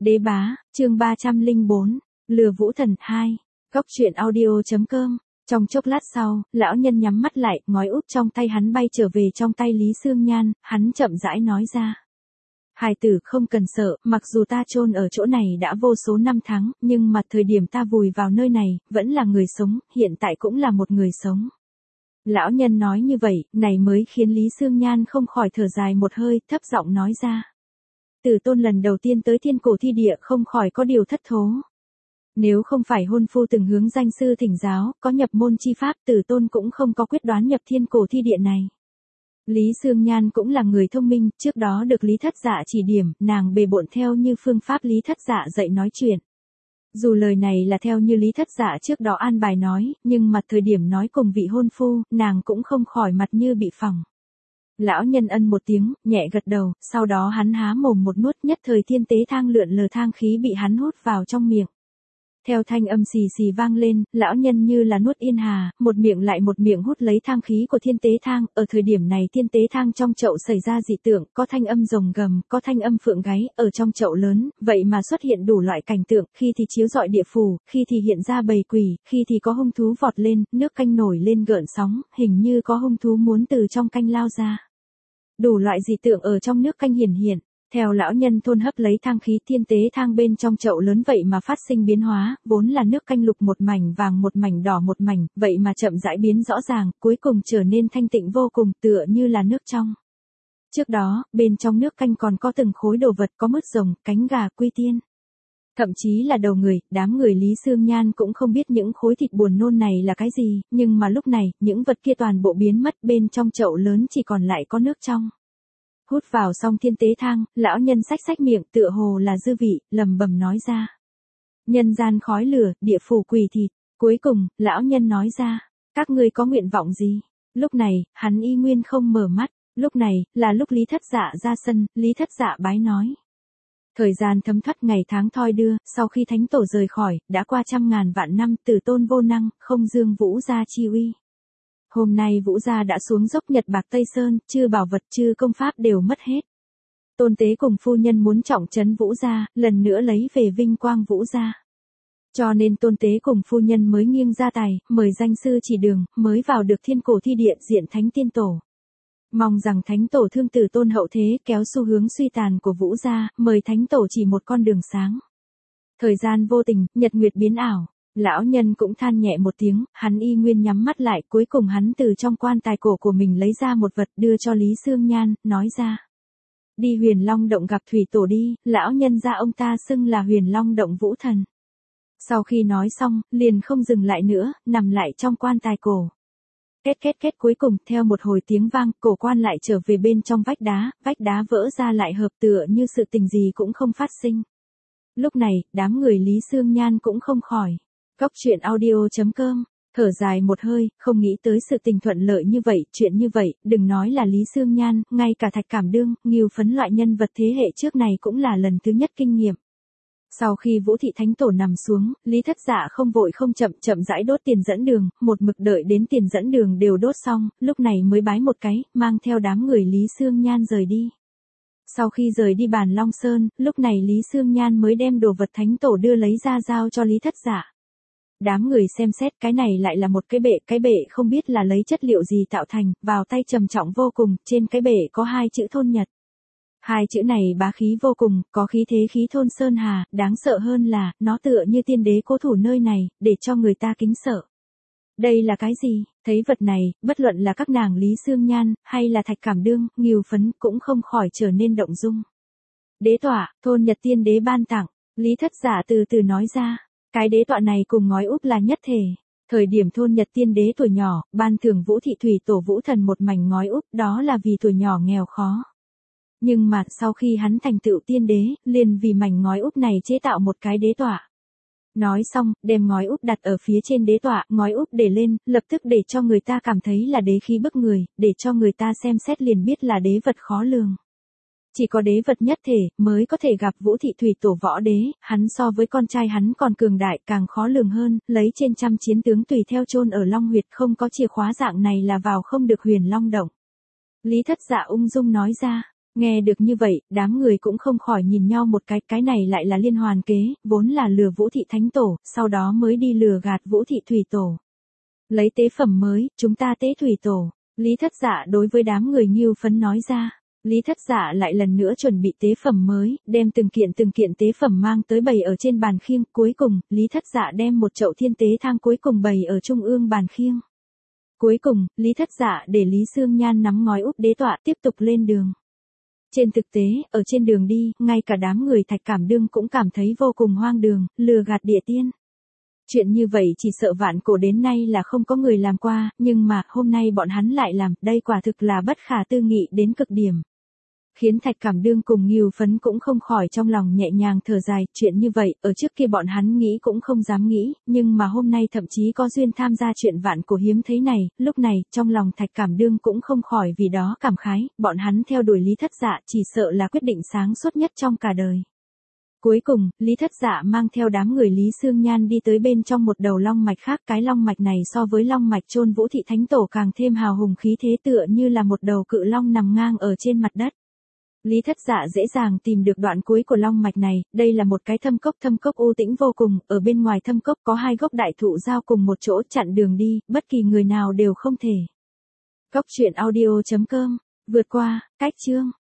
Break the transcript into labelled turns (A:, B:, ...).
A: Đế bá, chương 304, lừa vũ thần 2, góc truyện audio.com. Trong chốc lát sau, lão nhân nhắm mắt lại, ngói úp trong tay hắn bay trở về trong tay Lý Xương Nhan, hắn chậm rãi nói ra. Hài tử không cần sợ, mặc dù ta chôn ở chỗ này đã vô số năm tháng, nhưng mà thời điểm ta vùi vào nơi này, vẫn là người sống, hiện tại cũng là một người sống. Lão nhân nói như vậy, này mới khiến Lý Xương Nhan không khỏi thở dài một hơi, thấp giọng nói ra. Tử Tôn lần đầu tiên tới thiên cổ thi địa không khỏi có điều thất thố. Nếu không phải hôn phu từng hướng danh sư thỉnh giáo, có nhập môn chi pháp, Tử Tôn cũng không có quyết đoán nhập thiên cổ thi địa này. Lý Xương Nhan cũng là người thông minh, trước đó được Lý Thất Dạ chỉ điểm, nàng bề bộn theo như phương pháp Lý Thất Dạ dạy nói chuyện. Dù lời này là theo như Lý Thất Dạ trước đó an bài nói, nhưng mà thời điểm nói cùng vị hôn phu, nàng cũng không khỏi mặt như bị phỏng. Lão nhân ân một tiếng, nhẹ gật đầu, sau đó hắn há mồm một nuốt, nhất thời thiên tế thang lượn lờ thang khí bị hắn hút vào trong miệng. Theo thanh âm xì xì vang lên, lão nhân như là nuốt yên hà, một miệng lại một miệng hút lấy thang khí của thiên tế thang, ở thời điểm này thiên tế thang trong chậu xảy ra dị tượng, có thanh âm rồng gầm, có thanh âm phượng gáy, ở trong chậu lớn, vậy mà xuất hiện đủ loại cảnh tượng, khi thì chiếu rọi địa phủ, khi thì hiện ra bầy quỷ, khi thì có hung thú vọt lên, nước canh nổi lên gợn sóng, hình như có hung thú muốn từ trong canh lao ra. Đủ loại dị tượng ở trong nước canh hiển hiện. Theo lão nhân thôn hấp lấy thang khí, thiên tế thang bên trong chậu lớn vậy mà phát sinh biến hóa, vốn là nước canh lục một mảnh vàng một mảnh đỏ một mảnh, vậy mà chậm rãi biến rõ ràng, cuối cùng trở nên thanh tịnh vô cùng, tựa như là nước trong. Trước đó, bên trong nước canh còn có từng khối đồ vật, có mứt rồng, cánh gà, quy tiên. Thậm chí là đầu người, đám người Lý Xương Nhan cũng không biết những khối thịt buồn nôn này là cái gì, nhưng mà lúc này, những vật kia toàn bộ biến mất, bên trong chậu lớn chỉ còn lại có nước trong. Hút vào xong thiên tế thang, lão nhân xách miệng tựa hồ là dư vị, lầm bầm nói ra. Nhân gian khói lửa, địa phủ quỷ thịt. Cuối cùng, lão nhân nói ra, các ngươi có nguyện vọng gì? Lúc này, hắn y nguyên không mở mắt, lúc này, là lúc Lý Thất Dạ ra sân, Lý Thất Dạ bái nói. Thời gian thấm thoát ngày tháng thoi đưa, sau khi thánh tổ rời khỏi, đã qua 100.000 vạn năm, Tử Tôn vô năng, không dương Vũ gia chi uy. Hôm nay Vũ gia đã xuống dốc Nhật Bạc Tây Sơn, chư bảo vật chư công pháp đều mất hết. Tôn Tế cùng phu nhân muốn trọng trấn Vũ gia, lần nữa lấy về vinh quang Vũ gia. Cho nên Tôn Tế cùng phu nhân mới nghiêng ra tài, mời danh sư chỉ đường, mới vào được thiên cổ thi địa diện thánh tiên tổ. Mong rằng thánh tổ thương Tử Tôn hậu thế, kéo xu hướng suy tàn của Vũ gia, mời thánh tổ chỉ một con đường sáng. Thời gian vô tình, nhật nguyệt biến ảo. Lão nhân cũng than nhẹ một tiếng, hắn y nguyên nhắm mắt lại, cuối cùng hắn từ trong quan tài cổ của mình lấy ra một vật đưa cho Lý Xương Nhan, nói ra. Đi Huyền Long động gặp thủy tổ đi, lão nhân gia ông ta xưng là Huyền Long động Vũ thần. Sau khi nói xong, liền không dừng lại nữa, nằm lại trong quan tài cổ. Kết cuối cùng, theo một hồi tiếng vang, cổ quan lại trở về bên trong vách đá vỡ ra lại hợp tựa như sự tình gì cũng không phát sinh. Lúc này, đám người Lý Xương Nhan cũng không khỏi. Góc truyện audio.com, thở dài một hơi, không nghĩ tới sự tình thuận lợi như vậy, chuyện như vậy, đừng nói là Lý Xương Nhan, ngay cả Thạch Cảm Đương, Ngưu Phấn loại nhân vật thế hệ trước này cũng là lần thứ nhất kinh nghiệm. Sau khi Vũ thị thánh tổ nằm xuống, Lý Thất Dạ không vội không chậm rãi đốt tiền dẫn đường, một mực đợi đến tiền dẫn đường đều đốt xong, lúc này mới bái một cái, mang theo đám người Lý Xương Nhan rời đi. Sau khi rời đi Bàn Long Sơn, lúc này Lý Xương Nhan mới đem đồ vật thánh tổ đưa lấy ra giao cho Lý Thất Dạ. Đám người xem xét cái này lại là một cái bệ không biết là lấy chất liệu gì tạo thành, vào tay trầm trọng vô cùng, trên cái bệ có 2 chữ Thôn Nhật. 2 chữ này bá khí vô cùng, có khí thế khí thôn sơn hà, đáng sợ hơn là, nó tựa như tiên đế cố thủ nơi này, để cho người ta kính sợ. Đây là cái gì? Thấy vật này, bất luận là các nàng Lý Xương Nhan, hay là Thạch Cảm Đương, Ngưu Phấn, cũng không khỏi trở nên động dung. Đế tọa, Thôn Nhật tiên đế ban tặng, Lý Thất Dạ từ từ nói ra. Cái đế tọa này cùng ngói úp là nhất thể. Thời điểm Thôn Nhật tiên đế tuổi nhỏ, ban thưởng Vũ thị thủy tổ Vũ thần một mảnh ngói úp, đó là vì tuổi nhỏ nghèo khó. Nhưng mà, sau khi hắn thành tựu tiên đế, liền vì mảnh ngói úp này chế tạo một cái đế tọa. Nói xong, đem ngói úp đặt ở phía trên đế tọa, ngói úp để lên, lập tức để cho người ta cảm thấy là đế khí bức người, để cho người ta xem xét liền biết là đế vật khó lường. Chỉ có đế vật nhất thể, mới có thể gặp Vũ thị thủy tổ võ đế, hắn so với con trai hắn còn cường đại, càng khó lường hơn, lấy trên 100 chiến tướng tùy theo chôn ở Long Huyệt, không có chìa khóa dạng này là vào không được Huyền Long động. Lý Thất Dạ ung dung nói ra, Nghe được như vậy, đám người cũng không khỏi nhìn nhau một cái này lại là liên hoàn kế, vốn là lừa Vũ thị thánh tổ, sau đó mới đi lừa gạt Vũ thị thủy tổ. Lấy tế phẩm mới, chúng ta tế thủy tổ. Lý Thất Dạ đối với đám người Ngưu Phấn nói ra. Lý Thất Dạ lại lần nữa chuẩn bị tế phẩm mới, đem từng kiện tế phẩm mang tới bày ở trên bàn khiêng. Cuối cùng, Lý Thất Dạ đem một chậu thiên tế thang cuối cùng bày ở trung ương bàn khiêng. Cuối cùng, Lý Thất Dạ để Lý Xương Nhan nắm ngói úp đế tọa tiếp tục lên đường. Trên thực tế, ở trên đường đi, ngay cả đám người Thạch Cảm Đương cũng cảm thấy vô cùng hoang đường, lừa gạt địa tiên. Chuyện như vậy chỉ sợ vạn cổ đến nay là không có người làm qua, nhưng mà hôm nay bọn hắn lại làm, đây quả thực là bất khả tư nghị đến cực điểm. Khiến Thạch Cảm Đương cùng Ngưu Phấn cũng không khỏi trong lòng nhẹ nhàng thở dài, chuyện như vậy, ở trước kia bọn hắn nghĩ cũng không dám nghĩ, nhưng mà hôm nay thậm chí có duyên tham gia chuyện vạn cổ hiếm thấy này, lúc này, trong lòng Thạch Cảm Đương cũng không khỏi vì đó cảm khái, bọn hắn theo đuổi Lý Thất Dạ chỉ sợ là quyết định sáng suốt nhất trong cả đời. Cuối cùng, Lý Thất Dạ mang theo đám người Lý Xương Nhan đi tới bên trong một đầu long mạch khác, cái long mạch này so với long mạch chôn Vũ thị thánh tổ càng thêm hào hùng khí thế tựa như là một đầu cự long nằm ngang ở trên mặt đất. Lý Thất Dạ dễ dàng tìm được đoạn cuối của long mạch này, đây là một cái thâm cốc u tĩnh vô cùng, ở bên ngoài thâm cốc có hai gốc đại thụ giao cùng một chỗ chặn đường đi, bất kỳ người nào đều không thể. Cốc truyện audio.com, vượt qua, cách chương.